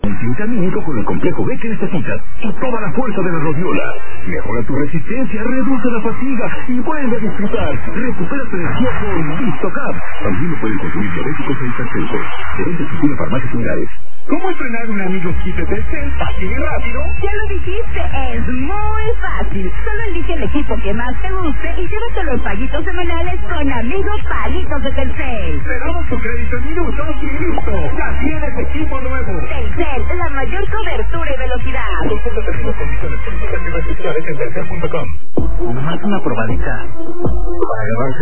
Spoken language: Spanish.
Multivitamínico con el complejo B que necesitas y toda la fuerza de la rodiola. Mejora tu resistencia, reduce la fatiga y vuelve a disfrutar. Recupera tu energía con VistoCap. También lo pueden consumir diabéticos e hipertensos. Se vende en farmacias similares. ¿Cómo entrenar un amigo kit de Telcel fácil y rápido? Ya lo dijiste, es muy fácil. Solo elige el equipo que más te guste y llévatelo en paguitos semanales con amigos palitos de Telcel. Te damos tu crédito en minutos y listo. Ya tienes equipo nuevo. Telcel, la mayor cobertura y velocidad. Consulta términos, condiciones, políticas y restricciones en telcel.com. Nomás una probadita para agarrarse